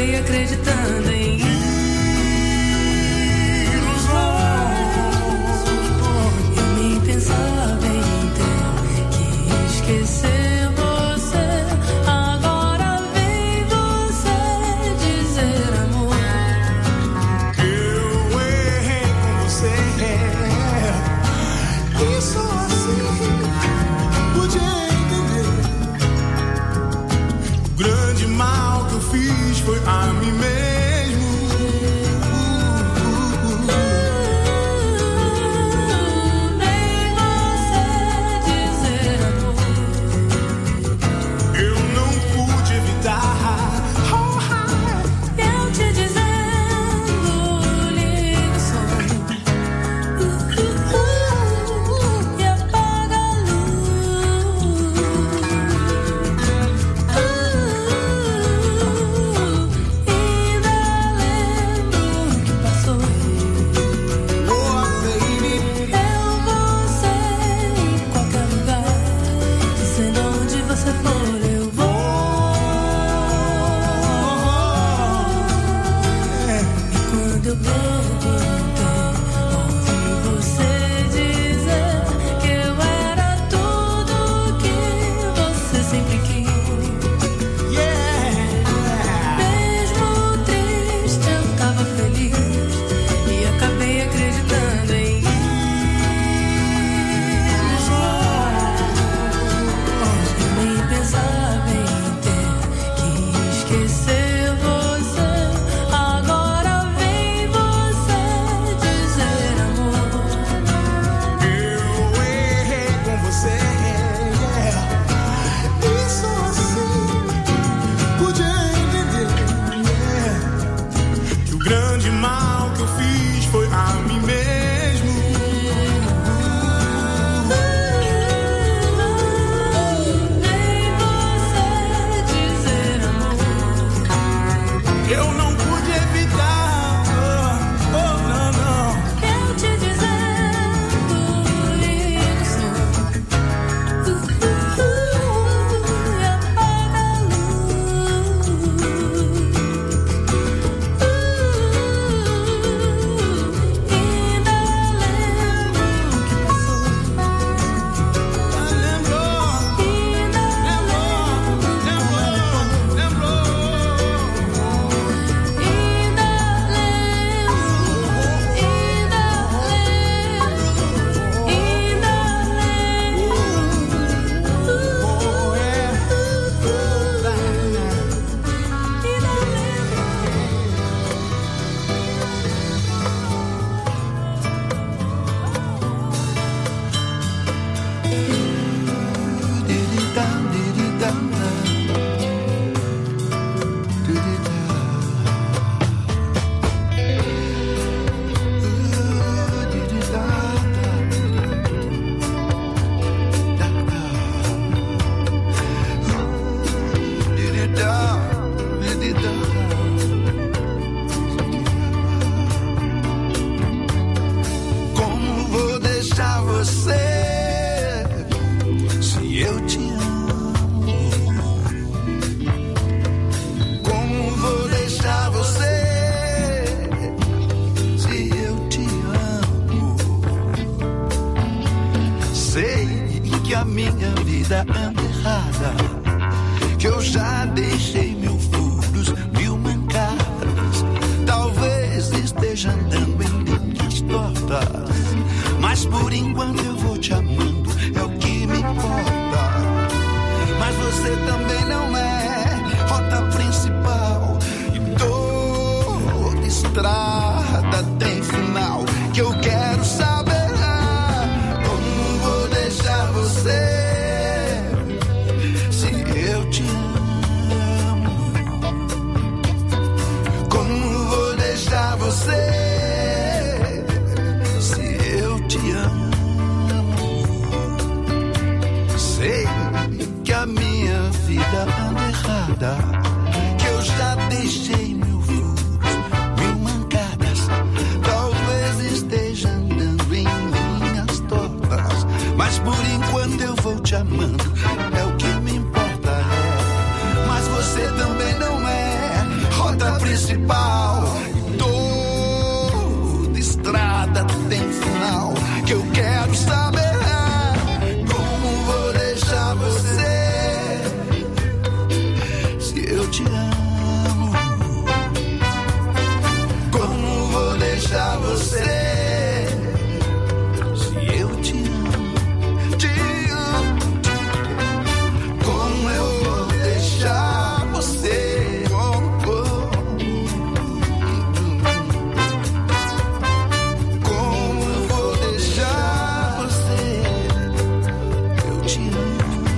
acabei acreditando em ilusões. Eu nem pensava em ter que esquecer você. Agora vem você dizer, amor, eu errei com você. Isso assim podia entender. O grande mal que eu fiz foi a mim mesmo. vem você dizer, amor, Eu não pude evitar. eu te dizendo, liga o som e apaga a luz. Ainda lembro que passou. Oh, baby. Eu vou ser em qualquer lugar, dizendo onde você for, eu vou. E quando eu perguntei, ouvi você dizer que eu era tudo que você sempre quis. Mesmo triste, eu tava feliz e acabei acreditando em ilusões. Eu nem pensava em ter que esquecer você. Agora vem você dizer, amor, Eu errei com você. Isso assim podia entender. Que o grande mal que eu fiz foi a mim mesmo. vem você dizer, amor, Eu não pude evitar. Oh, não, não. eu te dizendo, liga o som e apaga a luz. Ainda lembro que passou. Lembrou, Ainda lembrou. Como vou deixar você se eu te amo? Como vou deixar você se eu te amo? Sei que a minha vida anda errada, que eu já deixei mil furos, mil mancadas. Talvez esteja andando em linhas tortas, mas por enquanto eu vou te amando, é o que me importa. Mas você também não é rota principal, e toda estrada tem final. Que eu quero saber como vou deixar você se eu te amo. Como vou deixar você se eu te amo? Sei que a minha vida anda errada, que eu já deixei mil furos, mil mancadas. Talvez esteja andando em linhas tortas, mas por enquanto eu vou te amando, é o que me importa. Mas você também não é rota rota principal. Toda estrada tem final. Que eu quero saber como vou deixar você, se eu te amo. Como vou deixar você, se eu te amo, te amo. Como eu vou deixar você, como eu vou deixar você, eu te amo.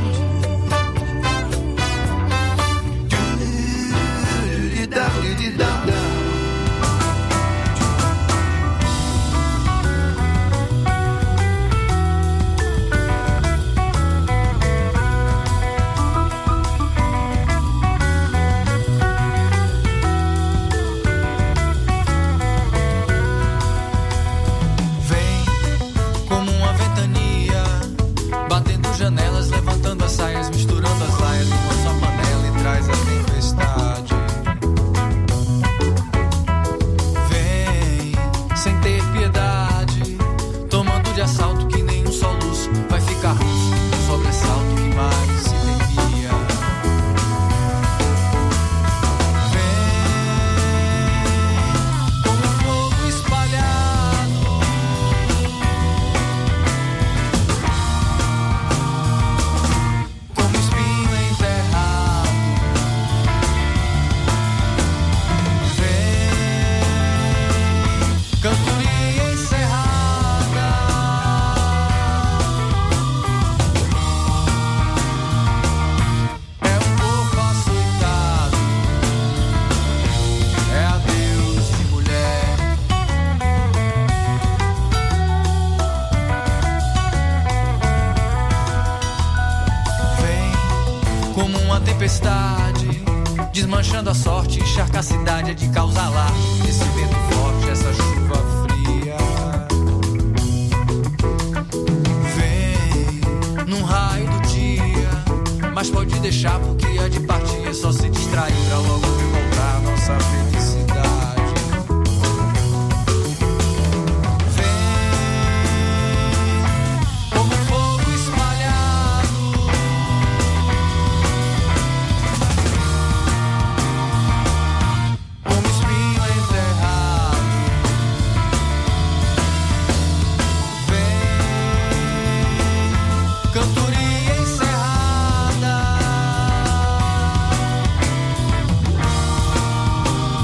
Janelas, levantando as saias, misturando as laias em uma só panela e traz a tempestade. Vem, sem ter piedade, tomando de assalto que nenhum soluço vai ficar russo, um sobressalto que mais se temia. Vem, como fogo espalhado, como espinho enterrado. Vem, cantoria encerrada. É um corpo açoitado, é adeus de mulher. Vem, como uma tempestade, desmanchando a sorte, encharcar a cidade, é de causar alarme. Esse vento forte, essa chuva fria. Vem, num raio do dia, mas pode deixar porque a de partir é só se distrair pra logo ver voltar nossa felicidade. Vem, como fogo espalhado, como espinho enterrado. Vem, cantoria encerrada.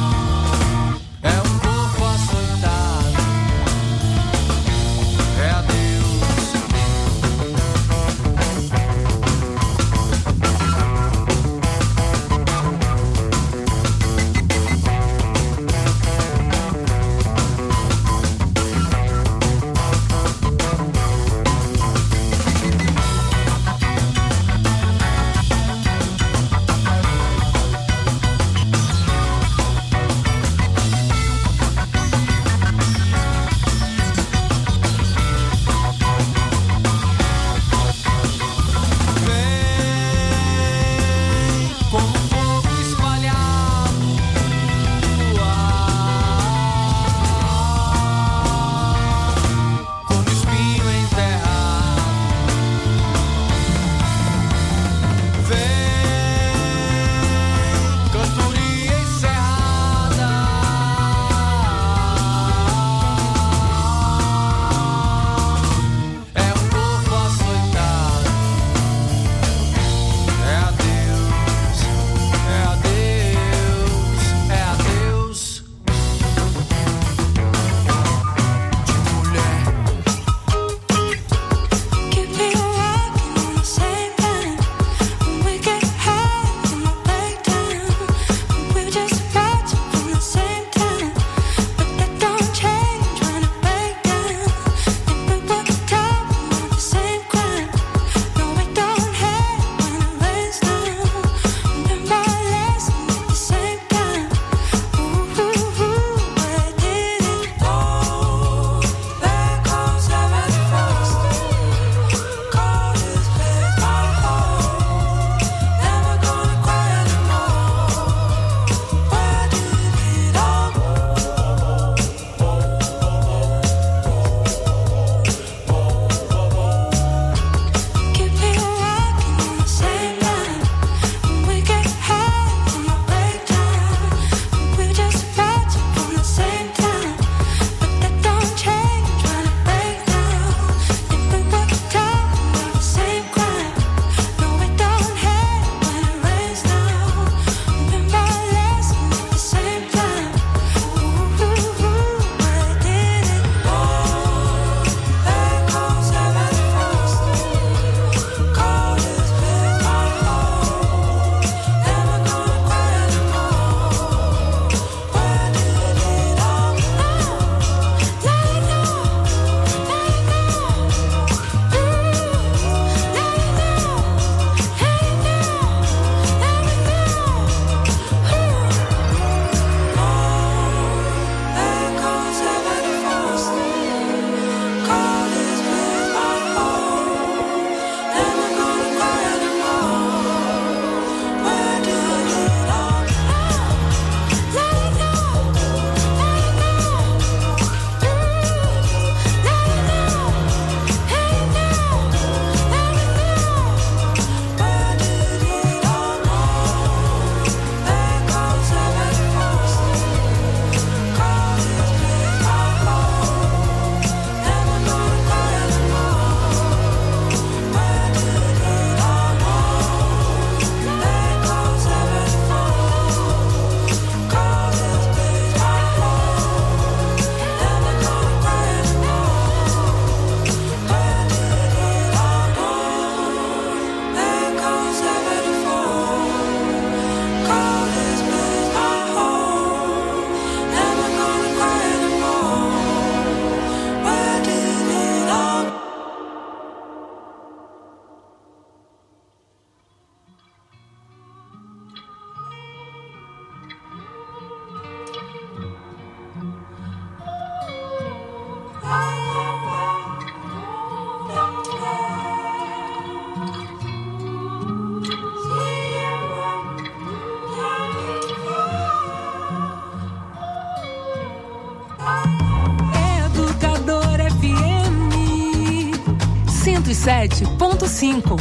107.5.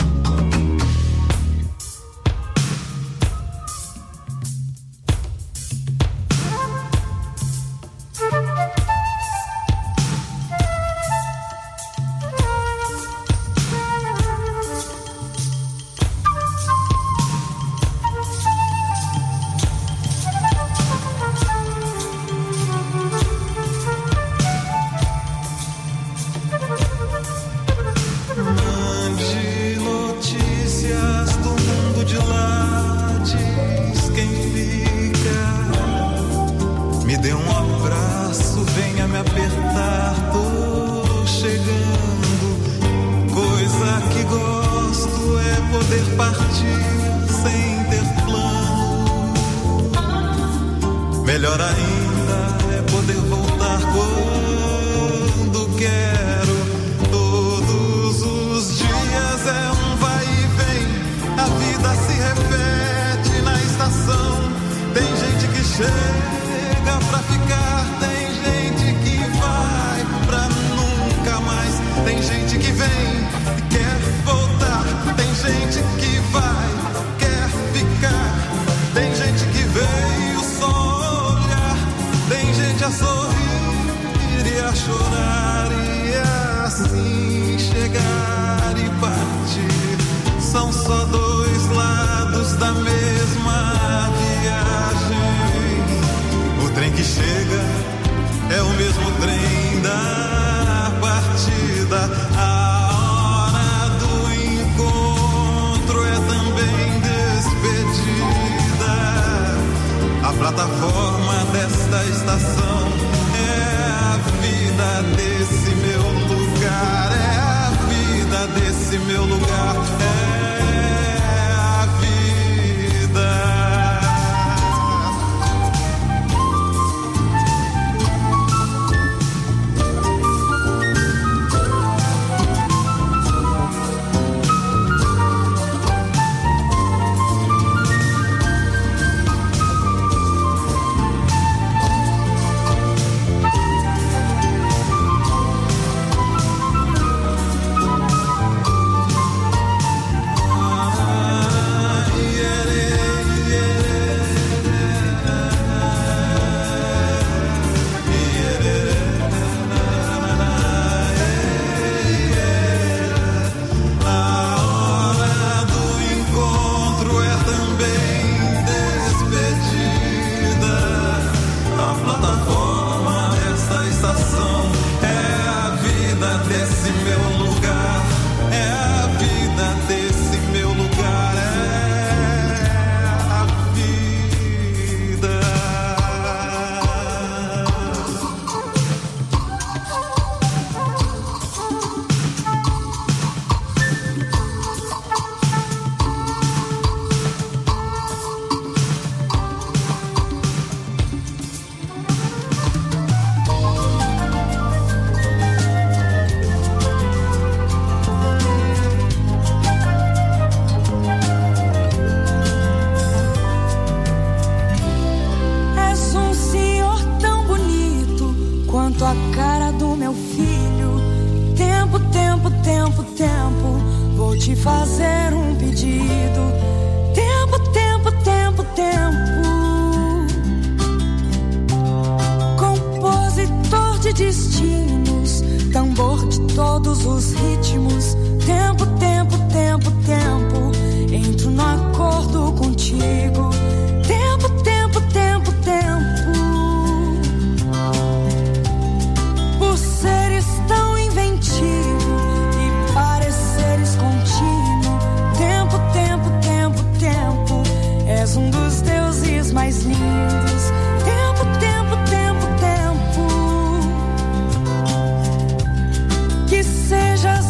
Que sejas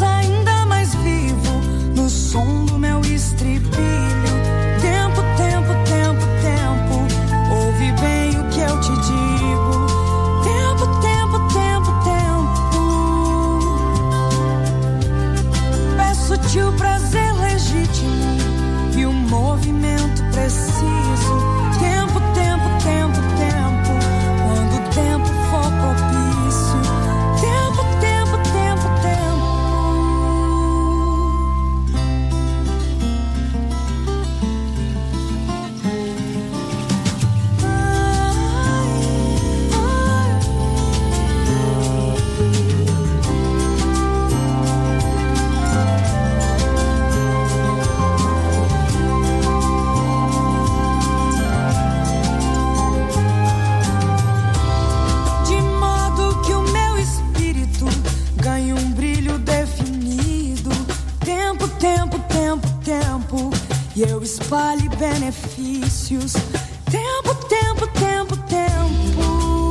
vale benefícios. Tempo, tempo, tempo, tempo.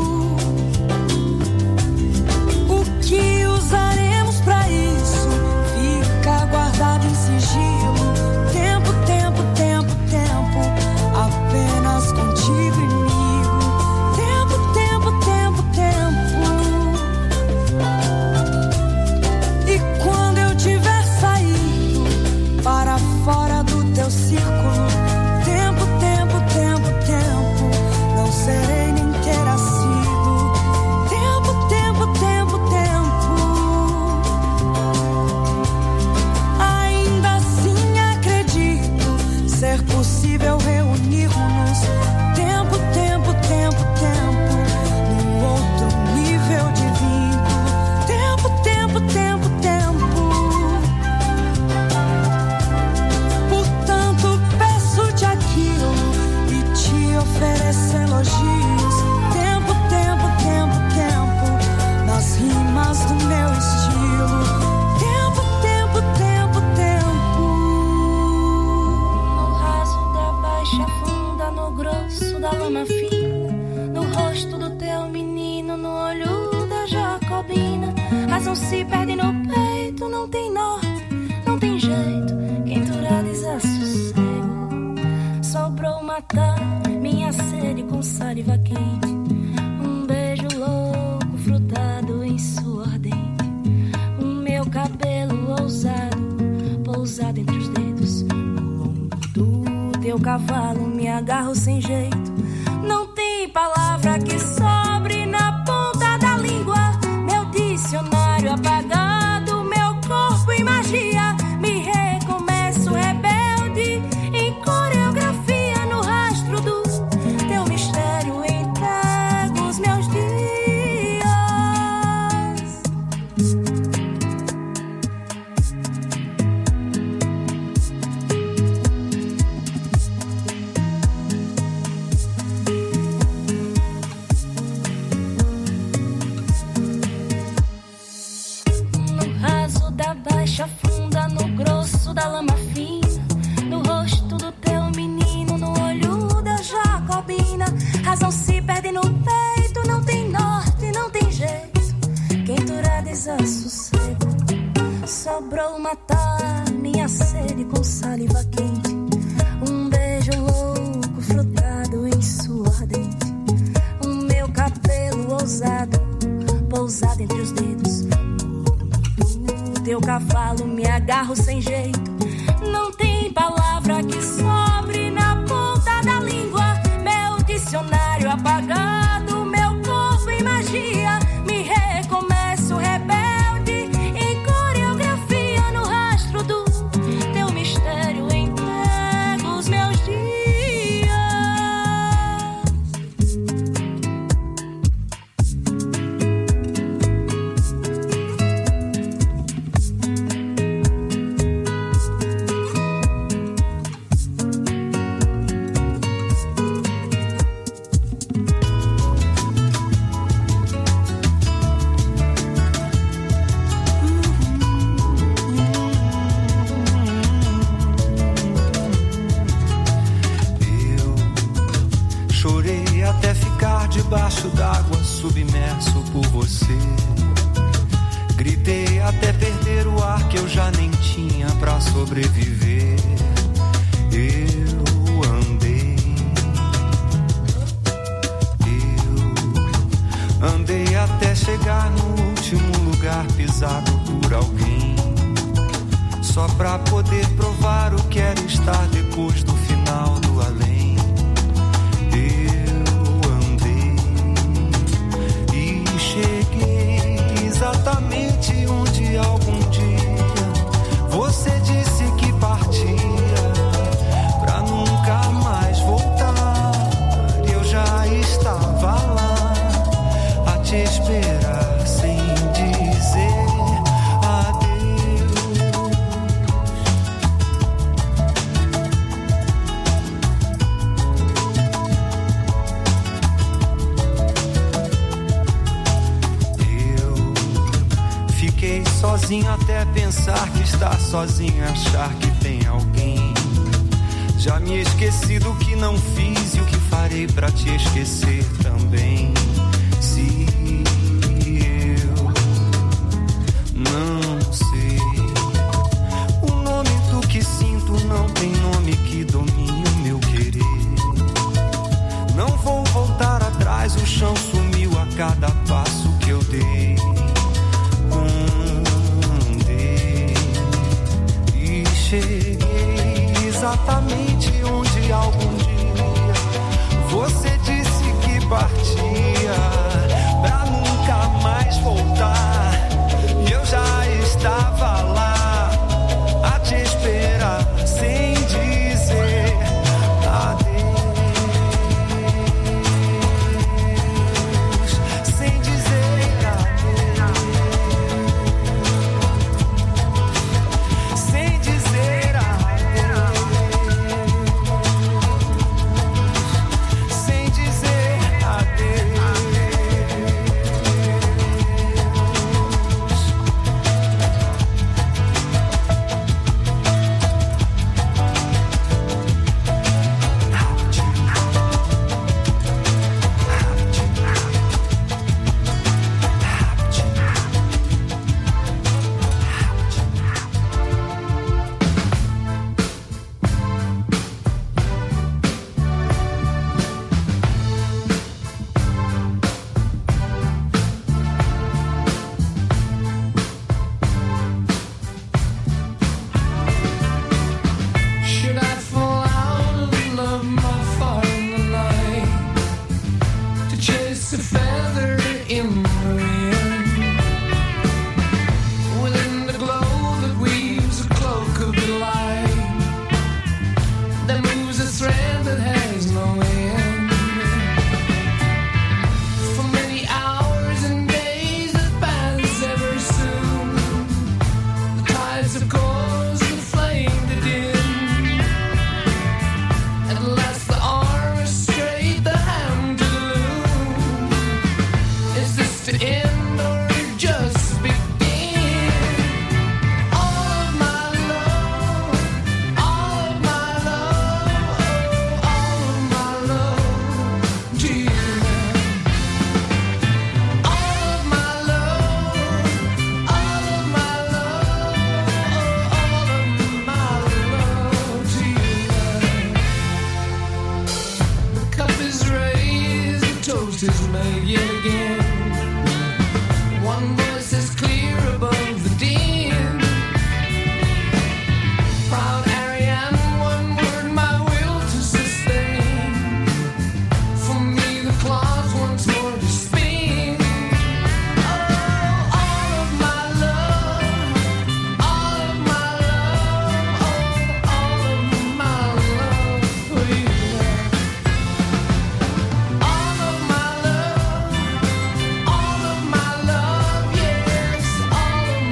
O que usaremos pra isso fica guardado em sigilo. Tempo, tempo, tempo, tempo. Apenas contigo e comigo. Tempo, tempo, tempo, tempo. E quando eu tiver saído para fora do teu círculo, tempo, tempo, tempo, tempo, não serei nem terá sido. Tempo, tempo, tempo, tempo. Ainda assim acredito ser possível reunirmos. Tempo, tempo, tempo, tempo, num outro nível de vínculo. Tempo, tempo, tempo, tempo. Portanto, peço-te aquilo e te ofereço elogios. Tempo, tempo, tempo, tempo, nas rimas do meu estilo. Tempo, tempo, tempo, tempo. No raso da baixa funda, no grosso da lama fina, no rosto do teu menino, no olho da Jacobina. Razão se perde no peito, não tem norte, não tem jeito. Quentura desassossego, sobrou matar minha sede com saliva quente. Um beijo louco frutado em suor ardente. O meu cabelo ousado, pousado entre os dedos. No lombo do teu cavalo me agarro sem jeito. Não tem palavra que sobre na ponta da língua. Meu dicionário apagado, meu corpo em magia. Me recomeço rebelde em coreografia. No rastro do teu mistério entrego os meus dias. No raso da baixa funda, no grosso da lama fina, no rosto do teu menino, no olho da Jacobina. Razão se perde no peito, não tem norte, não tem jeito. Quentura desassossego, sobrou matar minha sede com saliva quente. Um beijo louco frutado em suor ardente. O meu cabelo ousado, pousado entre os dedos. No teu cavalo me agarro sem jeito. Não tem palavra que sobre na ponta da língua. Meu dicionário apagado, meu corpo em magia. Me recomeço rebelde em coreografia. No rastro do teu mistério entrego os meus dias. Chorei até ficar debaixo d'água, submerso por você. Gritei até perder o ar que eu já nem tinha pra sobreviver. Eu andei até chegar no último lugar pisado por alguém, só pra poder provar o que era estar depois do final do além. Cheguei exatamente onde algum dia você disse que partia pra nunca mais voltar. E eu já estava lá a te esperar sem dizer adeus. sozinho até pensar que está sozinho, achar que tem alguém Já me esqueci do que não fiz e o que farei pra te esquecer também. Se eu não sei, o nome do que sinto não tem nome que domine o meu querer. Não vou voltar atrás, o chão sumiu a cada passo que eu dei. Andei e cheguei exatamente onde algum dia você disse que partia pra nunca mais voltar. E eu já estava lá a te esperar sem dizer adeus. Sem dizer adeus. Sem dizer adeus. Sem dizer adeus. Should I fall out of love, my fire in the night, to chase a feather in the wind, within the glow that weaves a cloak of delight, that moves a thread that has no end, for many hours and days that pass ever soon, the tides of course the flame that dim. At last the arm is straight, the hand to the loom. Is this to end or just begin? All of my love, all of my love, oh, all of my love to you. All of my love, all of my love, oh, all of my love to you. The cup is raised, the toast is made yet again. One voice is clear above the din. Proud Ariane, one word my will to sustain. For me the claws once more to spin. Oh, all of my love, all of my love, oh, all of my love for you. All of my love, yes, all of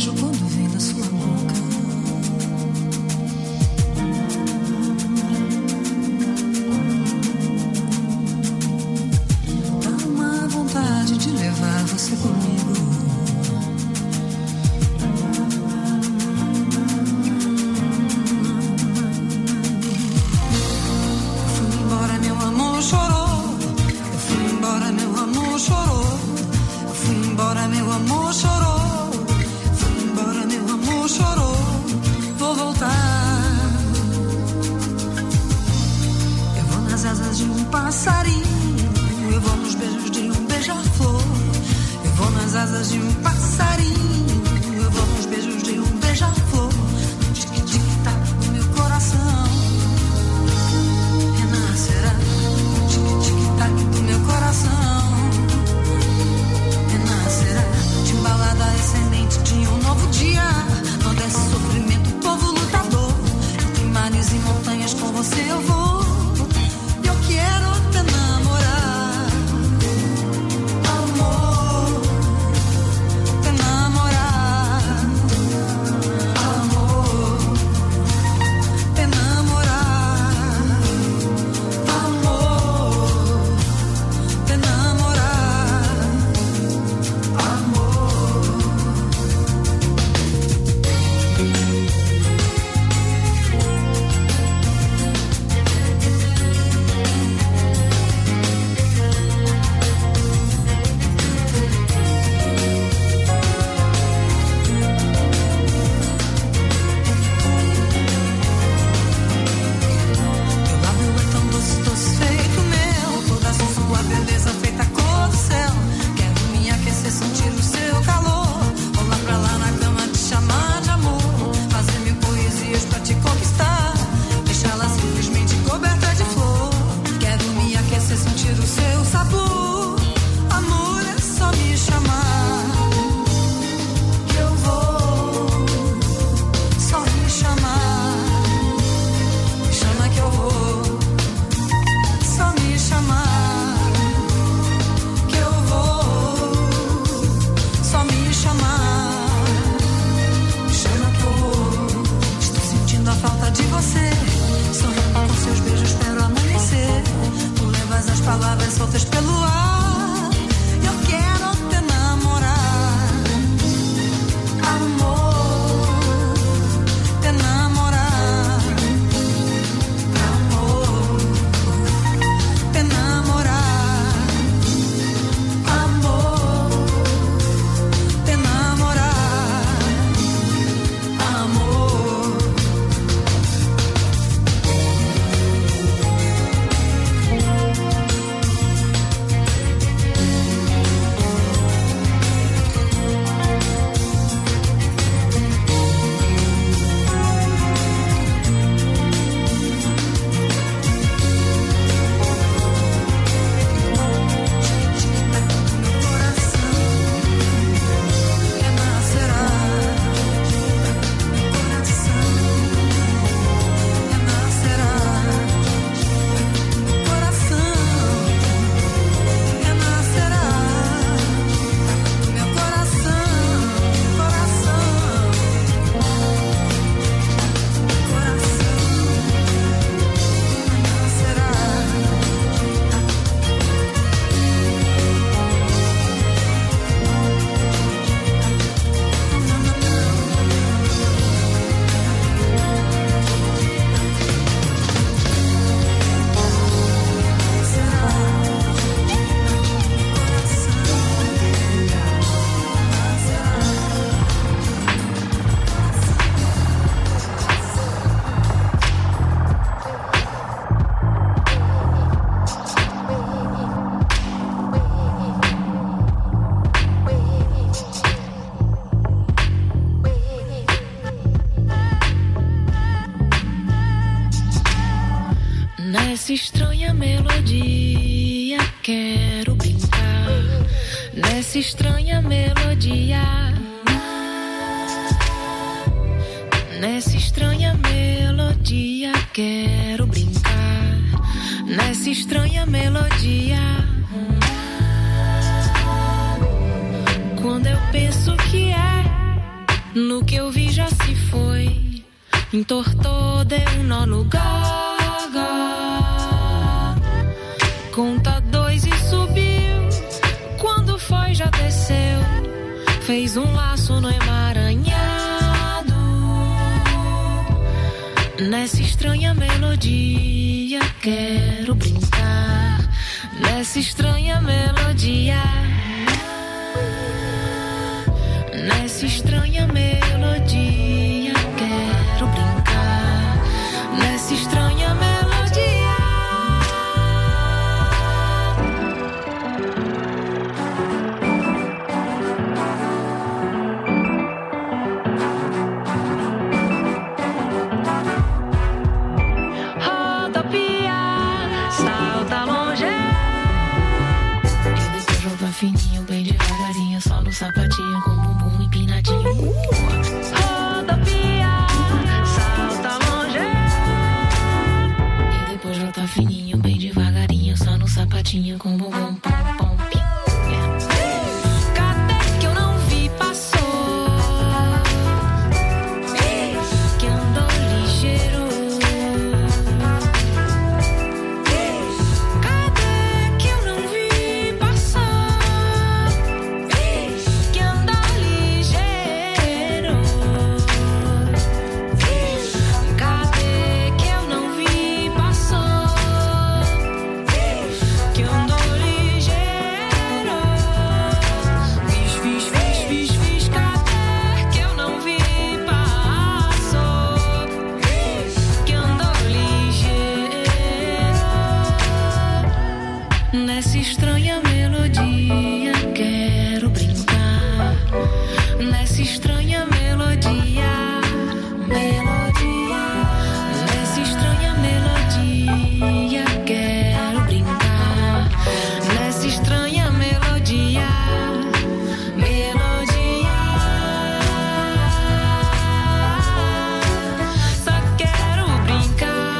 beijo quando vem da sua boca. Dá uma vontade de levar você comigo. Eu fui embora, meu amor chorou. Eu fui embora, meu amor chorou. Eu fui embora, meu amor chorou. Fui embora, meu amor chorou. Vou voltar. Eu vou nas asas de um passarinho. Eu vou nos beijos de um beija-flor. Eu vou nas asas de um passarinho. Eu vou nos beijos de um beija-flor. No tic-tic-tac do meu coração renascerá. No tic-tic-tac do meu coração renascerá. Timbalada ascendente de um novo dia. Não desce sofrimento, povo lutador. Entre mares e montanhas com você eu vou. Eu quero te namorar. Amor, te namorar. Amor, te namorar. Amor, te namorar. Amor. Teu lábio é tão doce, doce feito mel. Toda a sua beleza feita cor do céu. Quero me aquecer, sentir o seu calor. Rolar pra lá na cama, te chamar de amor. Fazer mil poesias pra te conquistar. Deixá-la simplesmente coberta de flor. Quero me aquecer, sentir o seu sabor. Amor é só me chamar. Que eu vou. Só me chamar. Me chama que eu vou. Só me chamar. Que eu vou. Só me chamar. Me chama que eu vou. Estou sentindo a falta de você. Sonhando com seus beijos, espero amanhecer. Tu levas as palavras soltas pelo ar. Eu quero te namorar. Amor, te namorar. Amor, te namorar. Amor, te namorar. Amor. Nessa estranha melodia quero brincar. Nessa estranha melodia. Nessa estranha melodia quero brincar. Nessa estranha melodia. Quando eu penso que é eu vi já se foi, entortou, deu um nó no gaga. Conta 2 e subiu, quando foi já desceu, fez um laço no emaranhado. Nessa estranha melodia quero brincar, nessa estranha melodia, nessa estranha melodia quero brincar, nessa estranha melodia. Fininho, bem devagarinho, só no sapatinho com bumbum empinadinho. Rodopia, salta longe. E depois volta fininho, bem devagarinho, só no sapatinho com bumbum pom pom pim. Cadê que eu não vi passou? Que andou ligeiro. Nessa estranha melodia quero brincar, nessa estranha melodia, melodia, nessa estranha melodia quero brincar, nessa estranha melodia, melodia. Só quero brincar.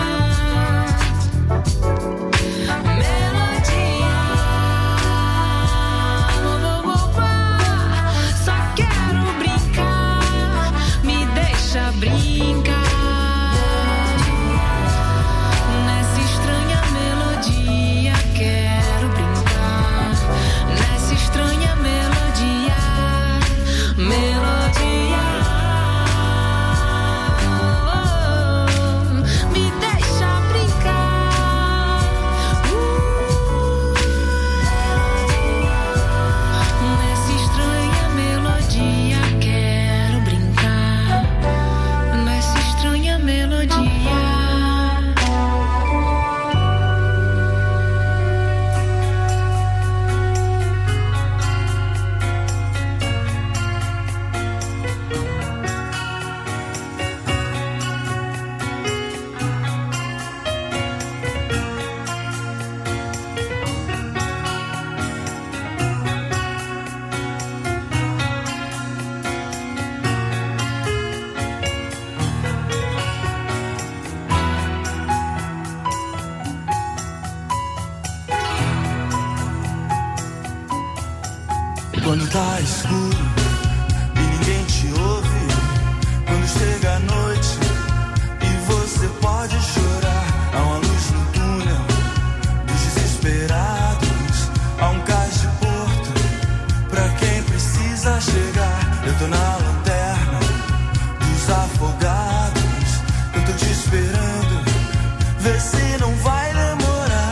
Quando tá escuro e ninguém te ouve, quando chega a noite e você pode chorar, há uma luz no túnel dos desesperados, há um cais de porto pra quem precisa chegar. Eu tô na lanterna dos afogados, eu tô te esperando, vê se não vai demorar.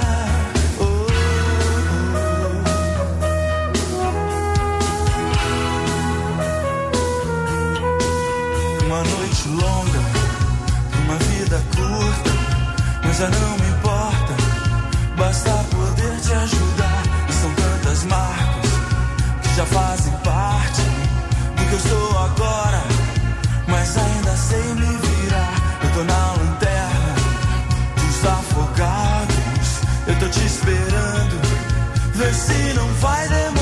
Uma noite longa, uma vida curta, mas já não me importa, basta poder te ajudar. E são tantas marcas que já fazem parte do que eu sou agora, mas ainda sei me virar. Eu tô na lanterna dos afogados, eu tô te esperando, vê se não vai demorar.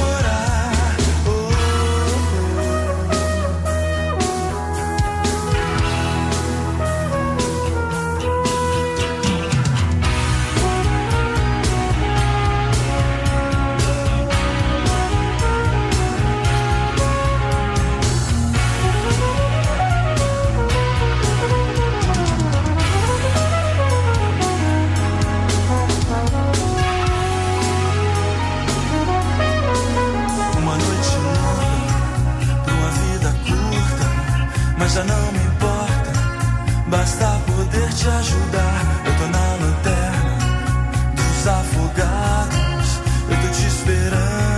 mas já não me importa, basta poder te ajudar. Eu tô na lanterna dos afogados, eu tô te esperando.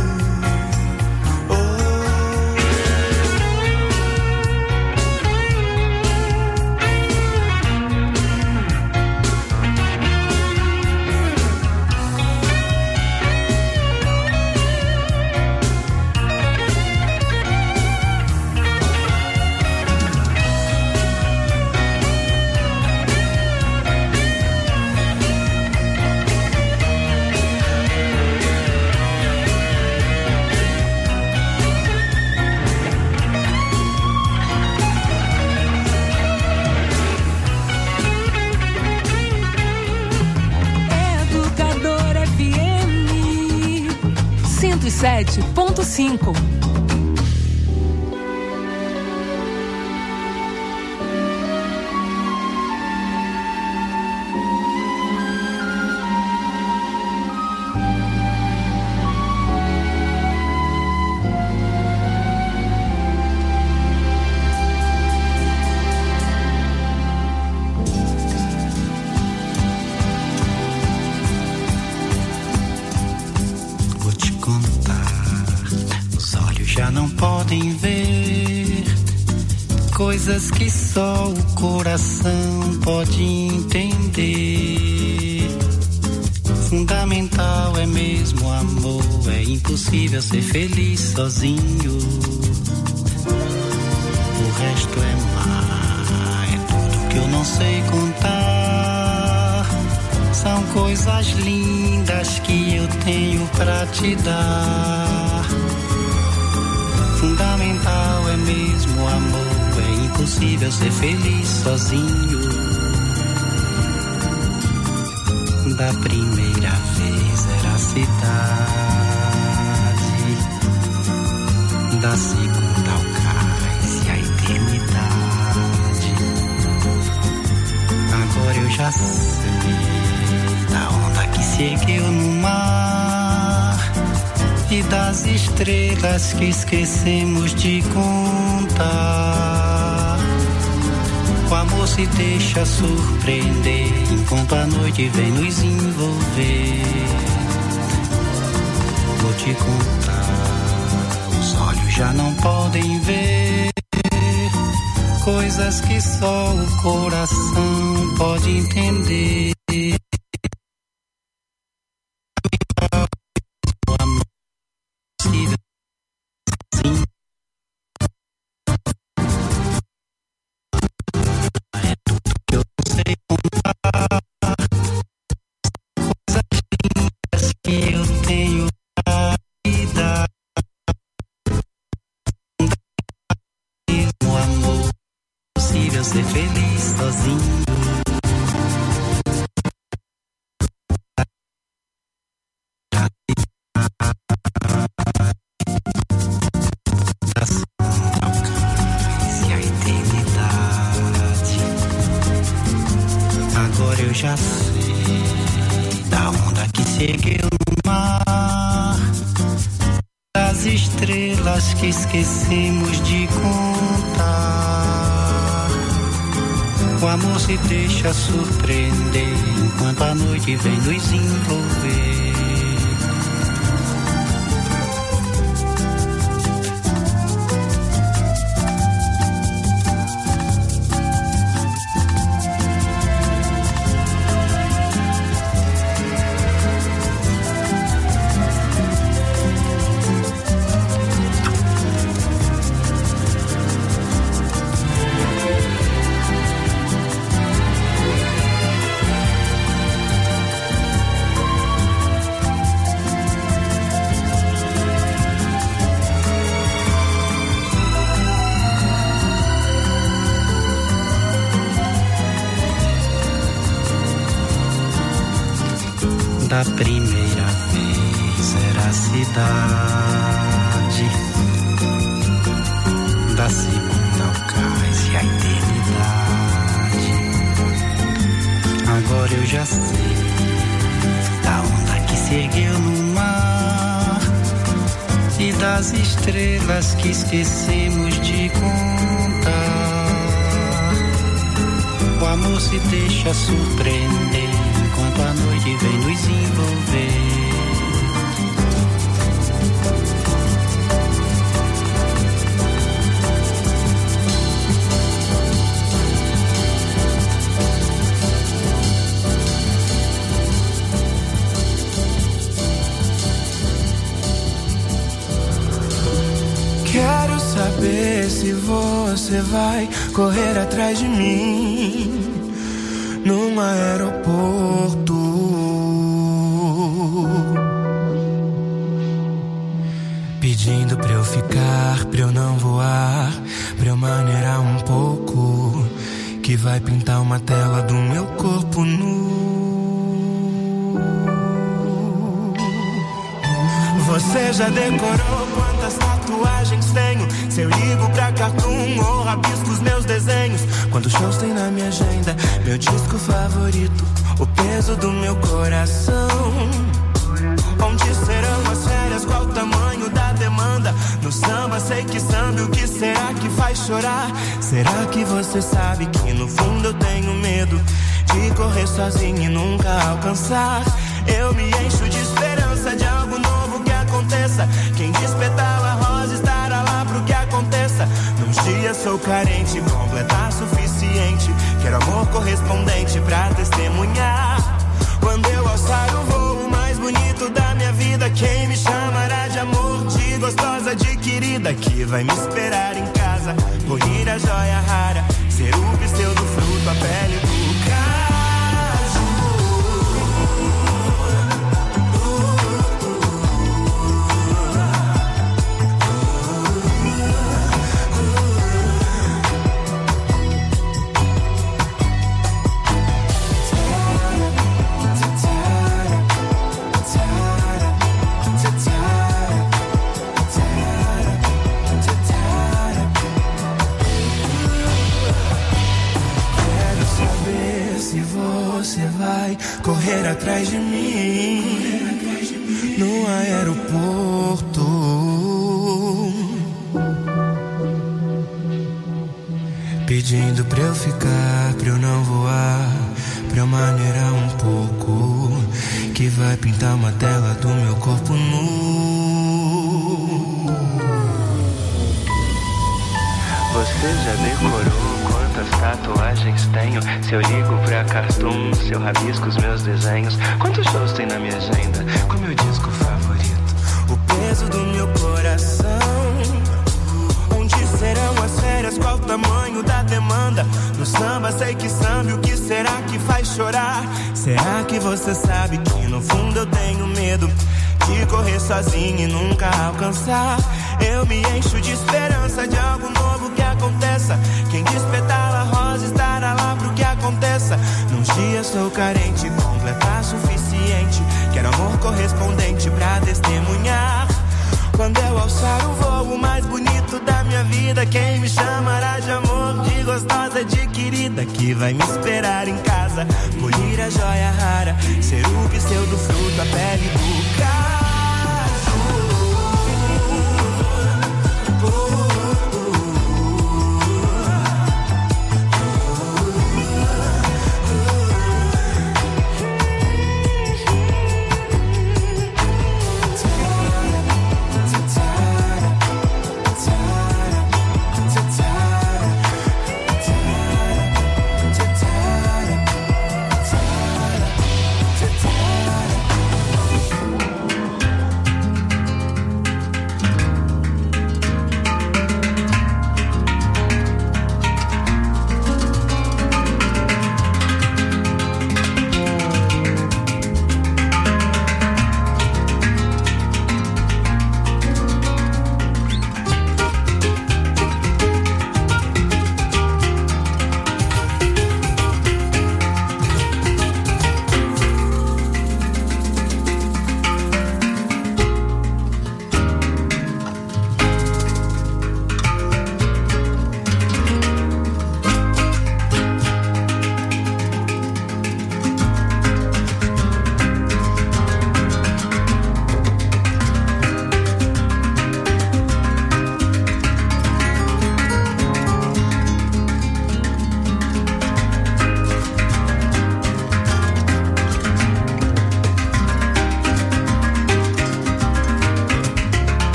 Educadora FM 107.5. Vou te contar, os olhos já não podem ver coisas que só o coração pode entender. Fundamental é mesmo o amor, é impossível ser feliz sozinho. O resto é mar, é tudo que eu não sei contar. São coisas lindas que eu tenho pra te dar. Fundamental é mesmo o amor, é impossível ser feliz sozinho. Da primeira vez era a cidade, da segunda ao cais e a eternidade. Agora eu já sei da onda que se ergueu no mar e das estrelas que esquecemos de contar. O amor se deixa surpreender enquanto a noite vem nos envolver. Vou te contar, os olhos já não podem ver coisas que só o coração pode entender. O amor se dá assim. É tudo que eu não sei contar. Coisas lindas que eu tenho pra te dar. Mesmo amor, possível ser feliz sozinho. E a eternidade. Agora eu já sei da onda que se ergueu no mar, das estrelas que esquecemos de contar. O amor se deixa surpreender enquanto a noite vem nos envolver. Da primeira vez era a cidade, da segunda ao cais e a eternidade. Agora eu já sei da onda que se ergueu no mar e das estrelas que esquecemos de contar. O amor se deixa surpreender enquanto a noite vem nos envolver. Quero saber se você vai correr atrás de mim num aeroporto, pedindo pra eu ficar, pra eu não voar, pra eu maneirar um pouco, que vai pintar uma tela do meu corpo nu. Você já decorou quantas tatuagens tenho? Se eu ligo pra cartoon ou rabisco os meus desenhos? Quantos shows tem na minha agenda? Meu disco favorito, o peso do meu coração. Onde serão as férias? Qual o tamanho da demanda? No samba sei que samba, o que será que faz chorar? Será que você sabe que no fundo eu tenho medo de correr sozinho e nunca alcançar? Eu me encho de esperança de algo novo que aconteça. Quem diz petala rosa estará lá pro que aconteça. Nos dias sou carente, completar suficiente. Quero amor correspondente pra testemunhar. Quando eu alçar o voo mais bonito da minha vida, quem me chamará de amor, de gostosa, de querida, que vai me esperar em casa, colher a joia rara, ser o pseudo fruto, a pele do caju. Correr atrás de mim no aeroporto, pedindo pra eu ficar, pra eu não voar, pra eu maneirar um pouco, que vai pintar uma tela do meu corpo nu. Você já decorou quantas tatuagens tenho? Se eu ligo pra cartoon, se eu rabisco os meus desenhos? Quantos shows tem na minha agenda? Com meu disco favorito, o peso do meu coração. Onde serão as férias? Qual o tamanho da demanda? No samba sei que samba, o que será que faz chorar? Será que você sabe que no fundo eu tenho medo de correr sozinho e nunca alcançar? Eu me encho de esperança de algo novo que aconteça. Quem diz petala rosa estará lá pro que aconteça. Num dia sou carente, completar suficiente. Quero amor correspondente pra testemunhar. Quando eu alçar o voo mais bonito da minha vida, quem me chamará de amor, de gostosa, de querida, que vai me esperar em casa, colher a joia rara, ser o pseudo fruto, a pele do caju.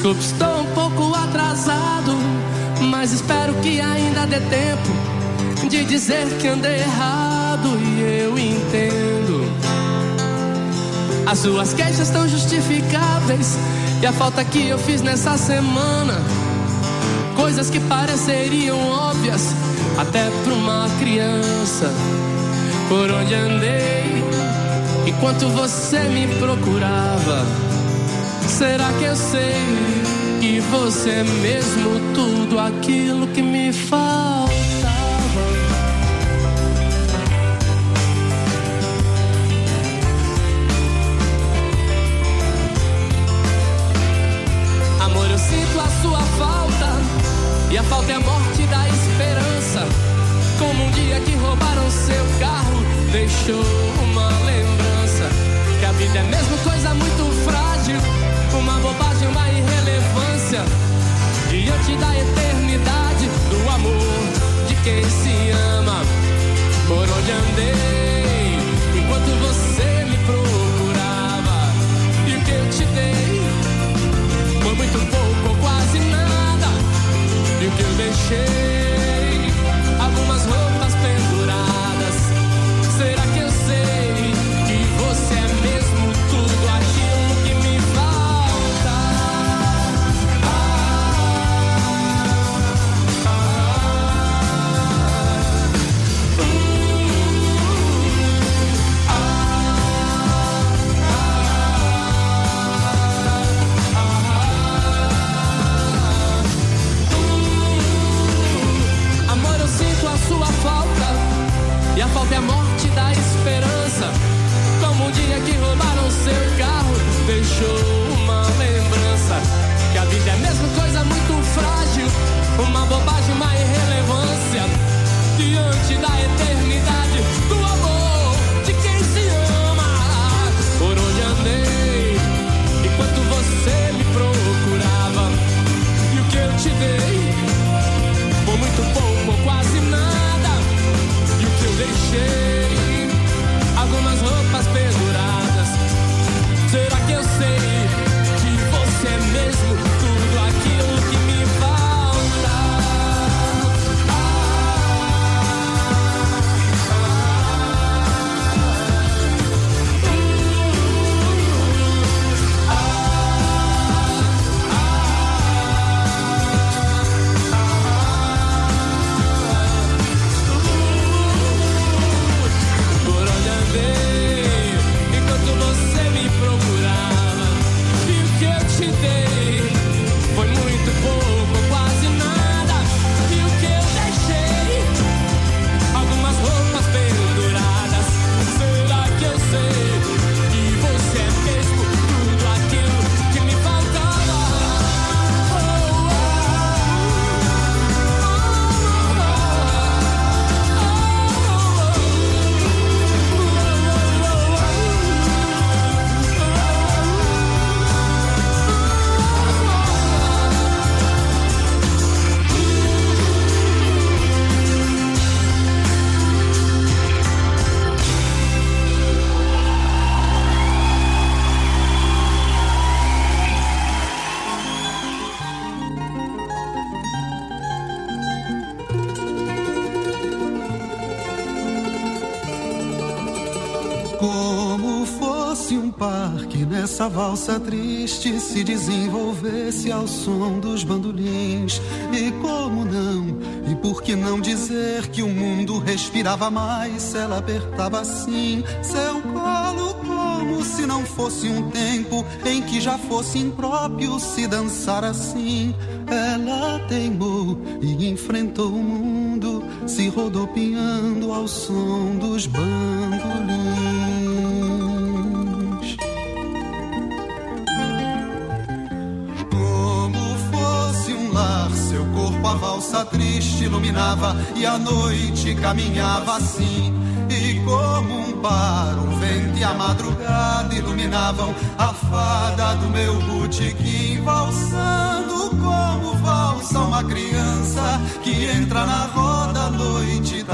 Desculpe, estou um pouco atrasado, mas espero que ainda dê tempo de dizer que andei errado e eu entendo. As suas queixas estão justificáveis e a falta que eu fiz nessa semana, coisas que pareceriam óbvias até pra uma criança. Por onde andei enquanto você me procurava? Será que eu sei que você é mesmo tudo aquilo que me faltava? Amor, eu sinto a sua falta, e a falta é a morte da esperança. Como um dia que roubaram seu carro, deixou uma lembrança. Que a vida é mesmo coisa muito frágil, uma bobagem, uma irrelevância, diante da eternidade do amor de quem se ama. Por onde andei enquanto você me procurava, e o que eu te dei foi muito pouco ou quase nada. E o que eu deixei, algumas roupas penduradas. Será que eu sei que você é mesmo tudo aquilo que me falta? Amor, eu sinto a sua falta, e a falta é a morte da esperança. Como um dia que roubaram seu carro, deixou uma lembrança. Que a vida é mesmo coisa muito frágil, uma bobagem, uma irrelevância, diante da eternidade do amor de quem se ama. Por onde andei enquanto você me procurava, e o que eu te dei foi muito pouco ou quase nada. E o que eu deixei, algumas roupas penduradas. Será que eu sei que você é mesmo tudo aquilo que me falta? Por onde andei enquanto você me procurava, e o que eu te dei foi muito pouco ou quase nada. E o que eu deixei, algumas roupas penduradas. Será que eu sei que você é mesmo tudo aquilo que me faltava? Como fosse um parque, nessa valsa triste se desenvolvesse ao som dos bandolins. E como não, e por que não dizer que o mundo respirava mais se ela apertava assim seu colo, como se não fosse um tempo em que já fosse impróprio se dançar assim. Ela teimou e enfrentou o mundo, se rodopiando ao som dos bandolins. Como fosse um lar, seu corpo a valsa triste iluminava, e a noite caminhava assim. E como um par, o vento e a madrugada iluminavam a fada do meu botequim, valsando como valsa uma criança que entra na roda à noite